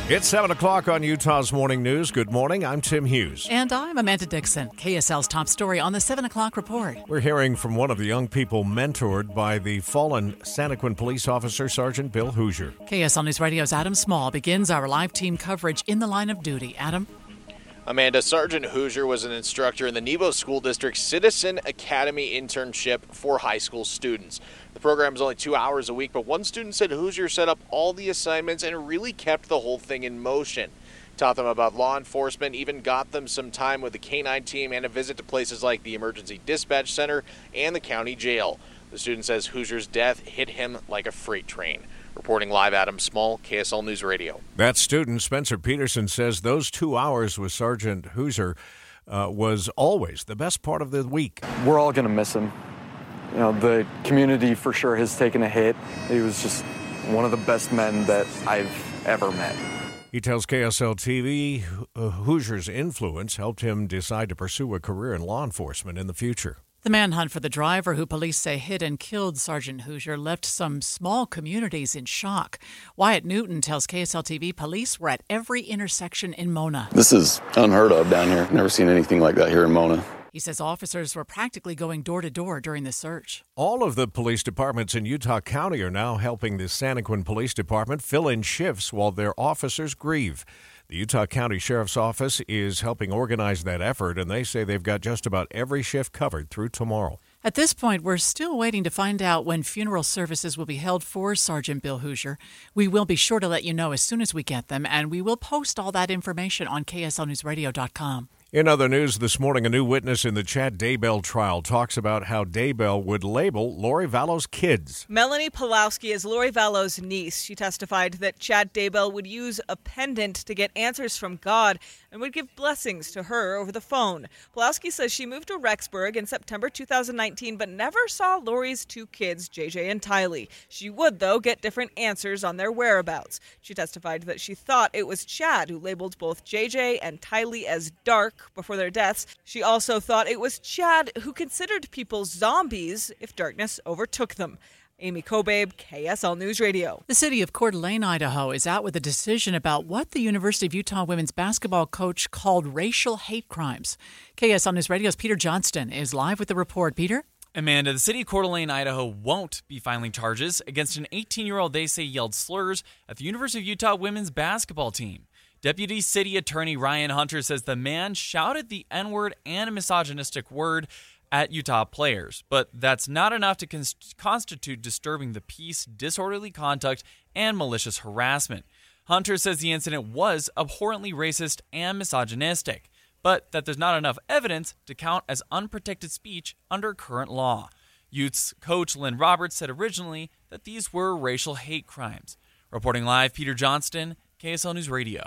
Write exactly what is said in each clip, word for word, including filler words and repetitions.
It's seven o'clock on Utah's Morning News. Good morning. I'm Tim Hughes. And I'm Amanda Dixon. K S L's top story on the seven o'clock report. We're hearing from one of the young people mentored by the fallen Santaquin police officer, Sergeant Bill Hoosier. K S L News Radio's Adam Small begins our live team coverage in the line of duty. Adam? Amanda, Sergeant Hoosier was an instructor in the Nebo School District's Citizen Academy internship for high school students. The program is only two hours a week, but one student said Hoosier set up all the assignments and really kept the whole thing in motion. Taught them about law enforcement, even got them some time with the K nine team and a visit to places like the Emergency Dispatch Center and the county jail. The student says Hoosier's death hit him like a freight train. Reporting live, Adam Small, K S L News Radio. That student, Spencer Peterson, says those two hours with Sergeant Hoosier uh, was always the best part of the week. We're all going to miss him. You know, the community for sure has taken a hit. He was just one of the best men that I've ever met. He tells K S L T V uh, Hoosier's influence helped him decide to pursue a career in law enforcement in the future. The manhunt for the driver who police say hit and killed Sergeant Hoosier left some small communities in shock. Wyatt Newton tells K S L T V police were at every intersection in Mona. This is unheard of down here. Never seen anything like that here in Mona. He says officers were practically going door to door during the search. All of the police departments in Utah County are now helping the Santaquin Police Department fill in shifts while their officers grieve. The Utah County Sheriff's Office is helping organize that effort, and they say they've got just about every shift covered through tomorrow. At this point, we're still waiting to find out when funeral services will be held for Sergeant Bill Hoosier. We will be sure to let you know as soon as we get them, and we will post all that information on K S L news radio dot com. In other news this morning, a new witness in the Chad Daybell trial talks about how Daybell would label Lori Vallow's kids. Melanie Pulowski is Lori Vallow's niece. She testified that Chad Daybell would use a pendant to get answers from God and would give blessings to her over the phone. Pulowski says she moved to Rexburg in September two thousand nineteen, but never saw Lori's two kids, J J and Tylee. She would, though, get different answers on their whereabouts. She testified that she thought it was Chad who labeled both J J and Tylee as dark before their deaths. She also thought it was Chad who considered people zombies if darkness overtook them. Amy Kobabe, K S L News Radio. The city of Coeur d'Alene, Idaho, is out with a decision about what the University of Utah women's basketball coach called racial hate crimes. K S L News Radio's Peter Johnston is live with the report. Peter? Amanda, the city of Coeur d'Alene, Idaho won't be filing charges against an eighteen-year-old they say yelled slurs at the University of Utah women's basketball team. Deputy City Attorney Ryan Hunter says the man shouted the N-word and a misogynistic word at Utah players, but that's not enough to con- constitute disturbing the peace, disorderly conduct, and malicious harassment. Hunter says the incident was abhorrently racist and misogynistic, but that there's not enough evidence to count as unprotected speech under current law. Utes coach Lynn Roberts said originally that these were racial hate crimes. Reporting live, Peter Johnston, K S L News Radio.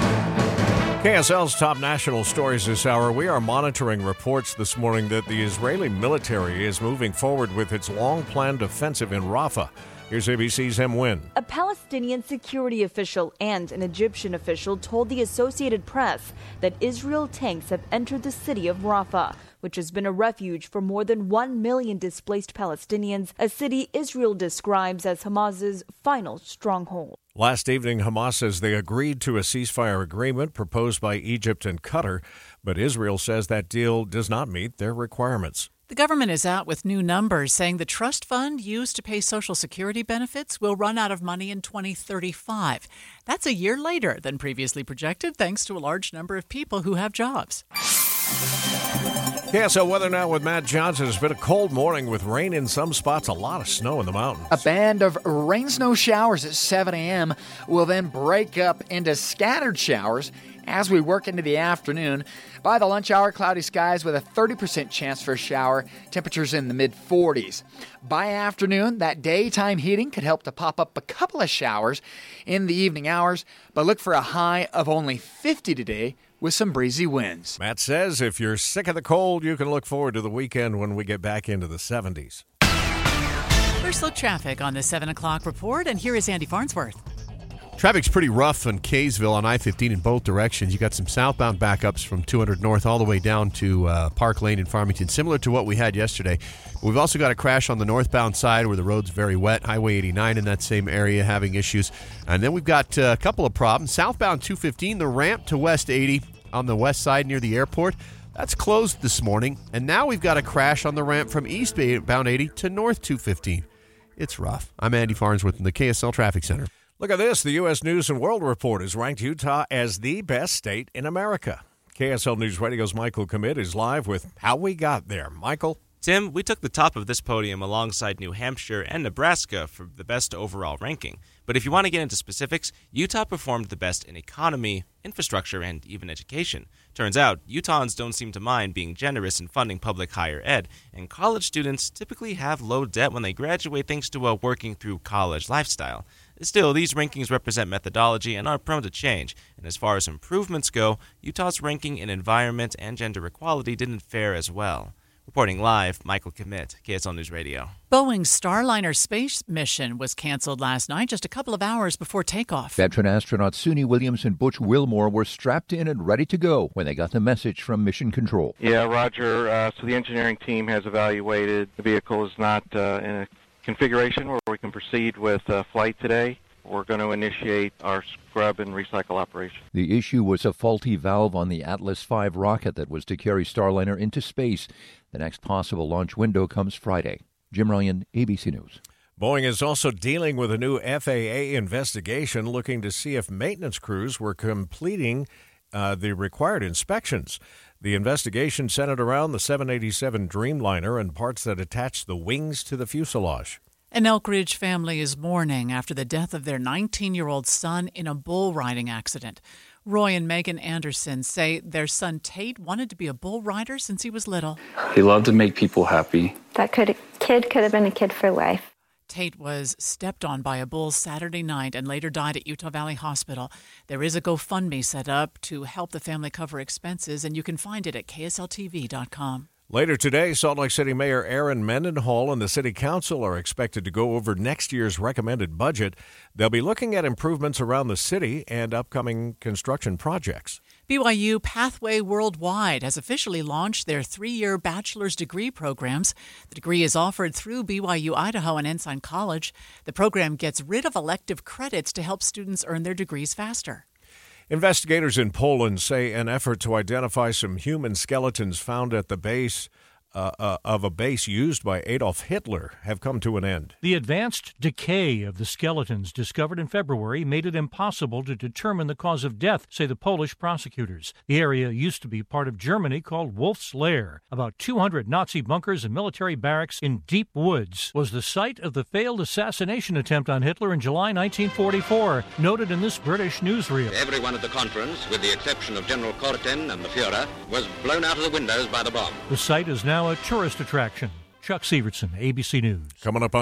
K S L's top national stories this hour. We are monitoring reports this morning that the Israeli military is moving forward with its long-planned offensive in Rafah. Here's A B C's Em Nguyen. A Palestinian security official and an Egyptian official told the Associated Press that Israel tanks have entered the city of Rafah, which has been a refuge for more than one million displaced Palestinians, a city Israel describes as Hamas's final stronghold. Last evening, Hamas says they agreed to a ceasefire agreement proposed by Egypt and Qatar, but Israel says that deal does not meet their requirements. The government is out with new numbers saying the trust fund used to pay Social Security benefits will run out of money in twenty thirty-five. That's a year later than previously projected, thanks to a large number of people who have jobs. K S L weather now with Matt Johnson. It's been a cold morning with rain in some spots, a lot of snow in the mountains. A band of rain-snow showers at seven a.m. will then break up into scattered showers as we work into the afternoon. By the lunch hour, cloudy skies with a thirty percent chance for a shower, temperatures in the mid-forties. By afternoon, that daytime heating could help to pop up a couple of showers in the evening hours, but look for a high of only fifty today with some breezy winds. Matt says if you're sick of the cold, you can look forward to the weekend when we get back into the seventies. First look traffic on the seven o'clock report, and here is Andy Farnsworth. Traffic's pretty rough in Kaysville on I fifteen in both directions. You got some southbound backups from two hundred North all the way down to uh, Park Lane in Farmington, similar to what we had yesterday. We've also got a crash on the northbound side where the road's very wet. Highway eighty-nine in that same area having issues. And then we've got uh, a couple of problems. Southbound two fifteen, the ramp to West eighty on the west side near the airport. That's closed this morning. And now we've got a crash on the ramp from eastbound eighty to north two fifteen. It's rough. I'm Andy Farnsworth in the K S L Traffic Center. Look at this. The U S News and World Report has ranked Utah as the best state in America. K S L News Radio's Michael Commit is live with how we got there. Michael? Tim, we took the top of this podium alongside New Hampshire and Nebraska for the best overall ranking. But if you want to get into specifics, Utah performed the best in economy, infrastructure, and even education. Turns out, Utahns don't seem to mind being generous in funding public higher ed, and college students typically have low debt when they graduate thanks to a working through college lifestyle. Still, these rankings represent methodology and are prone to change, and as far as improvements go, Utah's ranking in environment and gender equality didn't fare as well. Reporting live, Michael Commit, K S L News Radio. Boeing's Starliner space mission was canceled last night, just a couple of hours before takeoff. Veteran astronauts Suni Williams and Butch Wilmore were strapped in and ready to go when they got the message from Mission Control. Yeah, Roger. Uh, so the engineering team has evaluated the vehicle is not uh, in a configuration where we can proceed with uh, flight today. We're going to initiate our scrub and recycle operation. The issue was a faulty valve on the Atlas five rocket that was to carry Starliner into space. The next possible launch window comes Friday. Jim Ryan, A B C News. Boeing is also dealing with a new F A A investigation looking to see if maintenance crews were completing uh, the required inspections. The investigation centered around the seven eighty-seven Dreamliner and parts that attach the wings to the fuselage. An Elk Ridge family is mourning after the death of their nineteen-year-old son in a bull riding accident. Roy and Megan Anderson say their son Tate wanted to be a bull rider since he was little. He loved to make people happy. That could kid could have been a kid for life. Tate was stepped on by a bull Saturday night and later died at Utah Valley Hospital. There is a GoFundMe set up to help the family cover expenses, and you can find it at K S L T V dot com. Later today, Salt Lake City Mayor Aaron Mendenhall and the City Council are expected to go over next year's recommended budget. They'll be looking at improvements around the city and upcoming construction projects. B Y U Pathway Worldwide has officially launched their three-year bachelor's degree programs. The degree is offered through B Y U Idaho and Ensign College. The program gets rid of elective credits to help students earn their degrees faster. Investigators in Poland say an effort to identify some human skeletons found at the base uh, uh, of a base used by Adolf Hitler have come to an end. The advanced decay of the skeletons discovered in February made it impossible to determine the cause of death, say the Polish prosecutors. The area used to be part of Germany called Wolf's Lair. About two hundred Nazi bunkers and military barracks in deep woods was the site of the failed assassination attempt on Hitler in July nineteen forty-four, noted in this British newsreel. Everyone at the conference, with the exception of General Korten and the Fuhrer, was blown out of the windows by the bomb. The site is now a tourist attraction. Chuck Severson, A B C News. Coming up on